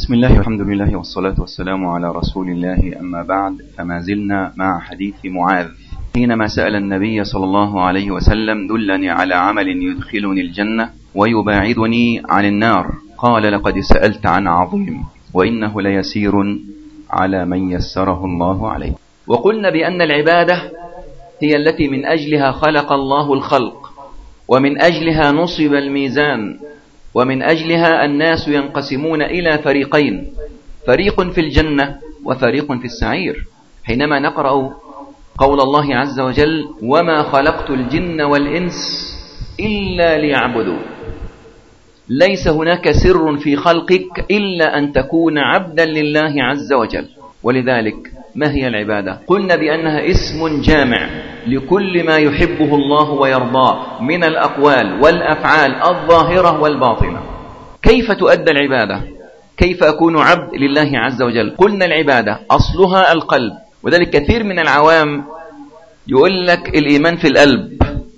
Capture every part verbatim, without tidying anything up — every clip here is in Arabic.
بسم الله والحمد لله والصلاة والسلام على رسول الله، أما بعد، فما زلنا مع حديث معاذ حينما سأل النبي صلى الله عليه وسلم: دلني على عمل يدخلني الجنة ويباعدني عن النار. قال: لقد سألت عن عظيم، وإنه ليسير على من يسره الله عليه. وقلنا بأن العبادة هي التي من أجلها خلق الله الخلق، ومن أجلها نصب الميزان، ومن أجلها الناس ينقسمون إلى فريقين: فريق في الجنة وفريق في السعير. حينما نقرأ قول الله عز وجل: وما خلقت الجن والإنس إلا ليعبدون، ليس هناك سر في خلقك إلا أن تكون عبدا لله عز وجل. ولذلك ما هي العبادة؟ قلنا بأنها اسم جامع لكل ما يحبه الله ويرضاه من الأقوال والأفعال الظاهرة والباطنة. كيف تؤدى العبادة؟ كيف أكون عبد لله عز وجل؟ قلنا العبادة أصلها القلب، وذلك كثير من العوام يقول لك الإيمان في القلب،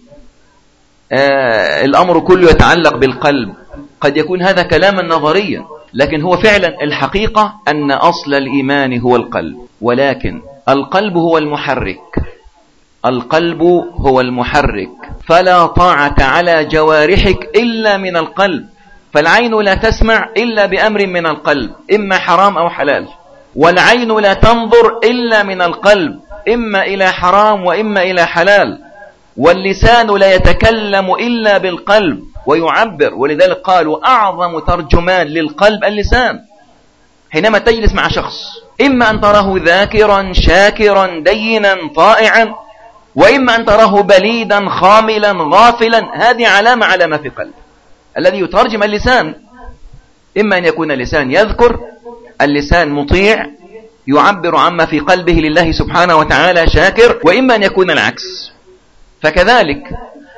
آه الأمر كله يتعلق بالقلب. قد يكون هذا كلاما نظريا، لكن هو فعلا الحقيقة أن أصل الإيمان هو القلب، ولكن القلب هو المحرك. القلب هو المحرك، فلا طاعة على جوارحك إلا من القلب. فالعين لا تسمع إلا بأمر من القلب، إما حرام أو حلال، والعين لا تنظر إلا من القلب، إما إلى حرام وإما إلى حلال، واللسان لا يتكلم إلا بالقلب ويعبر. ولذلك قالوا أعظم ترجمان للقلب اللسان. حينما تجلس مع شخص، إما أن تراه ذاكرا شاكرا دينا طائعا، وإما أن تراه بليدا خاملا غافلا. هذه علامة على ما في قلب. الذي يترجم اللسان إما أن يكون اللسان يذكر، اللسان مطيع يعبر عما في قلبه لله سبحانه وتعالى شاكر، وإما أن يكون العكس. فكذلك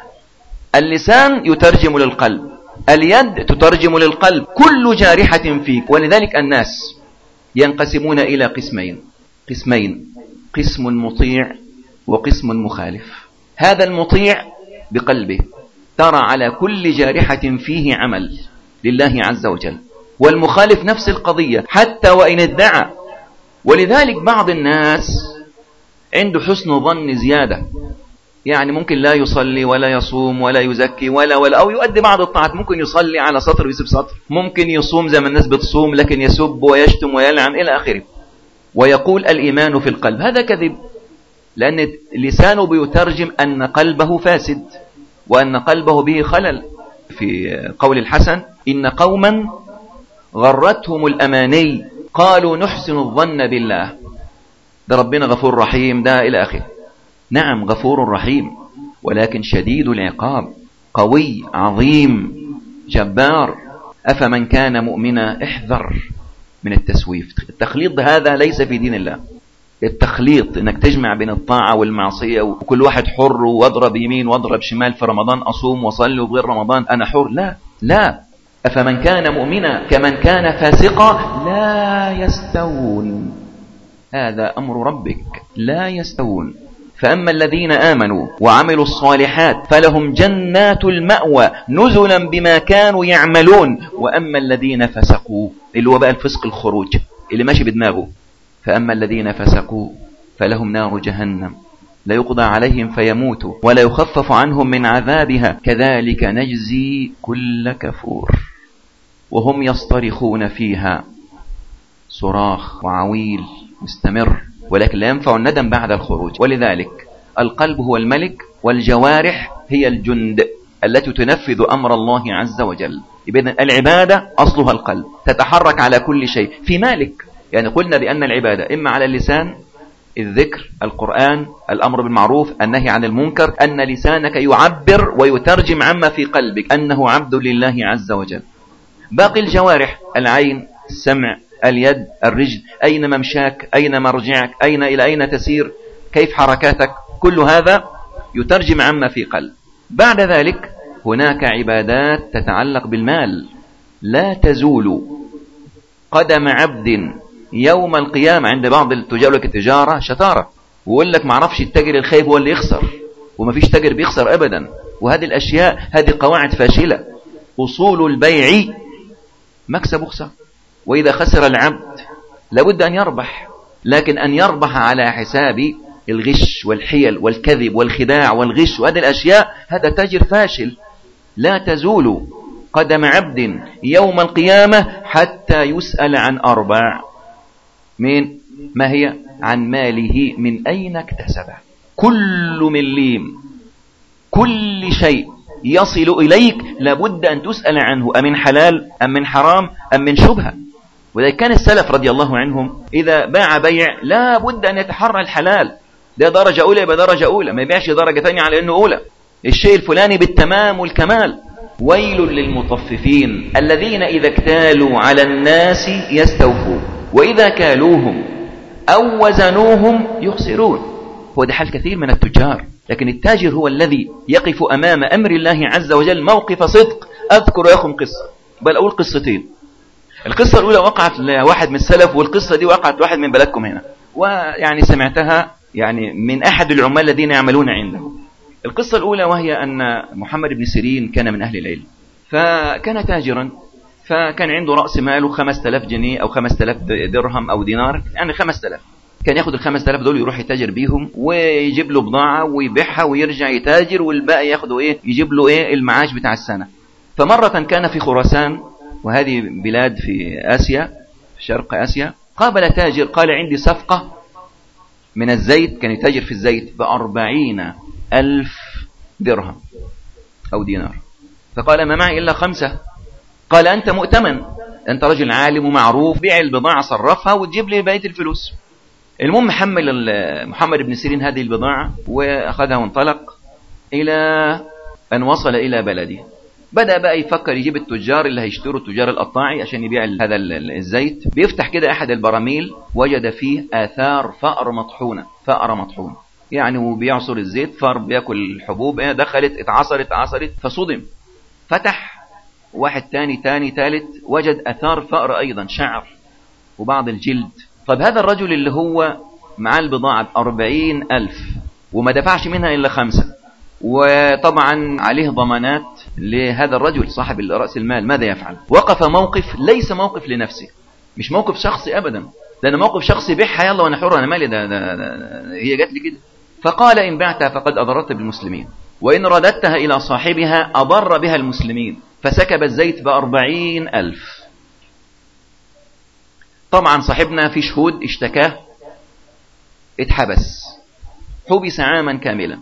اللسان يترجم للقلب، اليد تترجم للقلب، كل جارحة فيك. ولذلك الناس ينقسمون إلى قسمين قسمين قسم مطيع وقسم مخالف. هذا المطيع بقلبه ترى على كل جارحة فيه عمل لله عز وجل، والمخالف نفس القضية حتى وإن ادعى. ولذلك بعض الناس عنده حسن ظن زيادة، يعني ممكن لا يصلي ولا يصوم ولا يزكي ولا ولا أو يؤدي بعض الطاعات، ممكن يصلي على سطر ويسيب سطر، ممكن يصوم زي ما الناس بتصوم لكن يسب ويشتم ويلعن إلى آخره، ويقول الإيمان في القلب. هذا كذب، لأن لسانه بيترجم أن قلبه فاسد وأن قلبه به خلل. في قول الحسن: إن قوما غرتهم الأماني قالوا نحسن الظن بالله. ده ربنا غفور رحيم، ده إلى آخره. نعم غفور رحيم، ولكن شديد العقاب، قوي عظيم جبار. أفمن كان مؤمنا احذر من التسويف. التخليط هذا ليس في دين الله. التخليط انك تجمع بين الطاعة والمعصية، وكل واحد حر، واضرب يمين واضرب شمال، في رمضان أصوم وصلي وغير رمضان أنا حر. لا لا، أفمن كان مؤمنا كمن كان فاسقا لا يستوون. هذا أمر ربك، لا يستوون. فأما الذين آمنوا وعملوا الصالحات فلهم جنات المأوى نزلا بما كانوا يعملون. وأما الذين فسقوا، اللي هو بقى الفسق الخروج اللي ماشي بدماغه، فأما الذين فسقوا فلهم نار جهنم لا يقضى عليهم فيموتوا ولا يخفف عنهم من عذابها كذلك نجزي كل كفور. وهم يصطرخون فيها صراخ وعويل مستمر، ولكن لا ينفع الندم بعد الخروج. ولذلك القلب هو الملك، والجوارح هي الجند التي تنفذ أمر الله عز وجل. إذن العبادة أصلها القلب، تتحرك على كل شيء في مالك. يعني قلنا بأن العبادة إما على اللسان، الذكر، القرآن، الأمر بالمعروف، النهي عن المنكر، أن لسانك يعبر ويترجم عما في قلبك أنه عبد لله عز وجل. باقي الجوارح: العين، السمع، اليد، الرجل، أين ممشاك، أين مرجعك، أين إلى أين تسير، كيف حركاتك، كل هذا يترجم عما في قلب. بعد ذلك هناك عبادات تتعلق بالمال. لا تزول قدم عبد يوم القيامة. عند بعض التجار لك التجارة شطارة، ويقول لك معرفش التاجر الخايب هو اللي يخسر، وما فيش تاجر بيخسر أبدا. وهذه الأشياء هذه قواعد فاشلة. أصول البيع مكسب وخسارة. وإذا خسر العبد لابد أن يربح، لكن أن يربح على حساب الغش والحيل والكذب والخداع والغش وهذه الأشياء، هذا تاجر فاشل. لا تزول قدم عبد يوم القيامة حتى يسأل عن أربع. من ما هي؟ عن ماله من أين اكتسبه. كل مليم، كل شيء يصل إليك لابد أن تسأل عنه، أمن حلال أم من حرام أم من شبهة. وذلك كان السلف رضي الله عنهم إذا باع بيع لا بد أن يتحرى الحلال. ده درجة أولى يبقى درجة أولى، ما يبيعش درجة ثانية على أنه أولى. الشيء الفلاني بالتمام والكمال. ويل للمطففين الذين إذا اكتالوا على الناس يستوفون وإذا كالوهم أو وزنوهم يخسرون. هو ده حال كثير من التجار، لكن التاجر هو الذي يقف أمام أمر الله عز وجل موقف صدق. أذكر ياكم قصة، بل أقول قصتين. القصة الأولى وقعت لواحد من السلف، والقصة دي وقعت واحد من بلدكم هنا، ويعني سمعتها يعني من أحد العمال الذين يعملون عنده. القصة الأولى وهي أن محمد بن سيرين كان من أهل العلم، فكان تاجرا، فكان عنده رأس ماله خمسة آلاف جنيه أو خمسة آلاف درهم أو دينار، يعني خمسة آلاف. كان ياخد ال خمسة آلاف دول يروح يتاجر بيهم ويجيب له بضاعة ويبيعها ويرجع يتاجر، والباقي ياخده إيه، يجيب له إيه المعاش بتاع السنة. فمرة كان في خراسان، وهذه بلاد في آسيا، في شرق آسيا، قابل تاجر قال عندي صفقة من الزيت، كان يتاجر في الزيت بأربعين ألف درهم أو دينار. فقال ما معي إلا خمسة. قال أنت مؤتمن، أنت رجل عالم ومعروف، بيع البضاعة صرفها وتجيب لي بقية الفلوس. المهم حمل محمد بن سيرين هذه البضاعة وأخذها وانطلق إلى أن وصل إلى بلده. بدأ بقى يفكر يجيب التجار اللي هيشتروا، التجار القطاعي، عشان يبيع هذا الزيت. بيفتح كده أحد البراميل وجد فيه آثار فأر مطحونة، فأر مطحونة يعني، وبيعصر الزيت، فأر بياكل الحبوب، دخلت اتعصرت اتعصرت فصدم. فتح واحد تاني تاني ثالث، وجد أثار فأر أيضا، شعر وبعض الجلد. طب هذا الرجل اللي هو معاه البضاعة أربعين ألف وما دفعش منها إلا خمسة، وطبعا عليه ضمانات لهذا الرجل صاحب رأس المال، ماذا يفعل؟ وقف موقف ليس موقف لنفسه، مش موقف شخصي أبدا، ده أنا موقف شخصي، بيعها يلا وأنا حر، أنا مالي، ده, ده, ده هي جات لي كده. فقال إن بعتها فقد أضررت بالمسلمين، وإن رددتها إلى صاحبها أضر بها المسلمين. فسكب الزيت بأربعين ألف. طبعا صاحبنا في شهود اشتكاه، اتحبس، حبس عاما كاملا.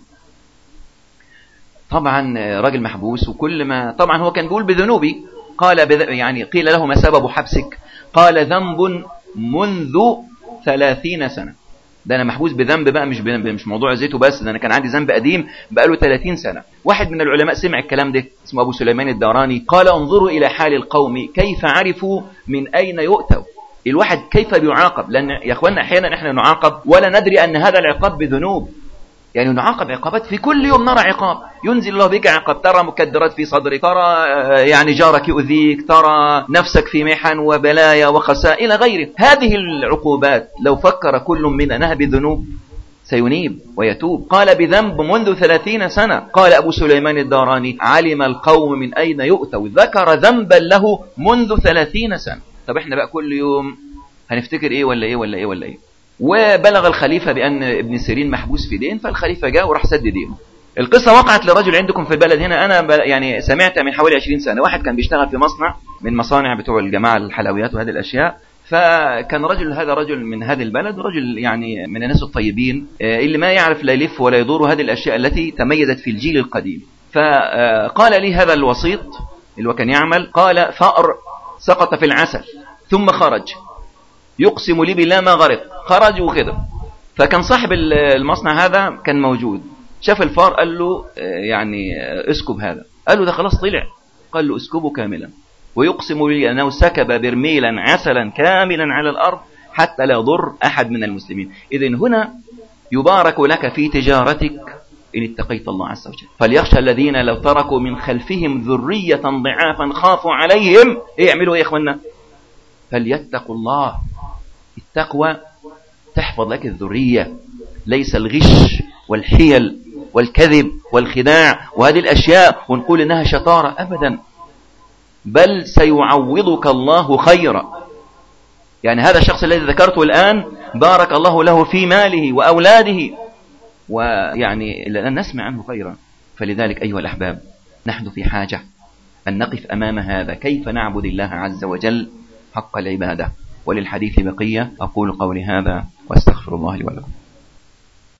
طبعا راجل محبوس، وكل ما طبعا هو كان بيقول بذنوبي. قال بذ... يعني قيل له ما سبب حبسك؟ قال ذنب منذ ثلاثين سنة. ده أنا محبوس بذنب بقى، مش بذنب، مش موضوع زيته بس، ده أنا كان عندي ذنب قديم بقى له ثلاثين سنة. واحد من العلماء سمع الكلام ده اسمه أبو سليمان الداراني، قال انظروا إلى حال القوم كيف عرفوا من أين يؤتوا. الواحد كيف بيعاقب؟ لأن يا أخوانا أحيانا إحنا نعاقب ولا ندري أن هذا العقاب بذنوب، يعني نعاقب عقابات في كل يوم نرى عقاب، ينزل الله بك عقاب، ترى مكدرات في صدرك، ترى يعني جارك يؤذيك، ترى نفسك في محن وبلايا وخساء إلى غيره. هذه العقوبات لو فكر كل منا أنها بذنوب سينيب ويتوب. قال بذنب منذ ثلاثين سنة. قال أبو سليمان الداراني علم القوم من أين يؤتوا، ذكر ذنبا له منذ ثلاثين سنة. طب احنا بقى كل يوم هنفتكر ايه ولا ايه ولا ايه ولا ايه؟ وبلغ الخليفة بأن ابن سيرين محبوس في دين، فالخليفة جاء وراح سد دينه. القصة وقعت لرجل عندكم في البلد هنا، أنا يعني سمعتها من حوالي عشرين سنة. واحد كان بيشتغل في مصنع من مصانع بتوع الجماعة الحلويات وهذه الأشياء، فكان رجل، هذا رجل من هذه البلد، رجل يعني من الناس الطيبين اللي ما يعرف لا يلف ولا يدور هذه الأشياء التي تميزت في الجيل القديم. فقال لي هذا الوسيط اللي هو كان يعمل، قال فأر سقط في العسل ثم خرج، يقسم لي بالله ما غرق، خرج وكده. فكان صاحب المصنع هذا كان موجود، شاف الفار، قال له يعني اسكب هذا، قال له ده خلاص طلع، قال له اسكبه كاملا، ويقسم لي أنه سكب برميلا عسلا كاملا على الأرض حتى لا يضر أحد من المسلمين. إذن هنا يبارك لك في تجارتك إن اتقيت الله عز وجل. فليخشى الذين لو تركوا من خلفهم ذرية ضعافا خافوا عليهم، إيه يعملوا إيه يا إخوانا؟ فليتقوا الله. التقوى تحفظ لك الذرية، ليس الغش والحيل والكذب والخداع وهذه الأشياء ونقول إنها شطارة أبدا، بل سيعوضك الله خيرا. يعني هذا الشخص الذي ذكرته الآن بارك الله له في ماله وأولاده، ويعني لن نسمع عنه خيرا. فلذلك أيها الأحباب، نحن في حاجة أن نقف أمام هذا، كيف نعبد الله عز وجل حق العبادة. وللحديث بقية. أقول قولي هذا وأستغفر الله لي ولكم.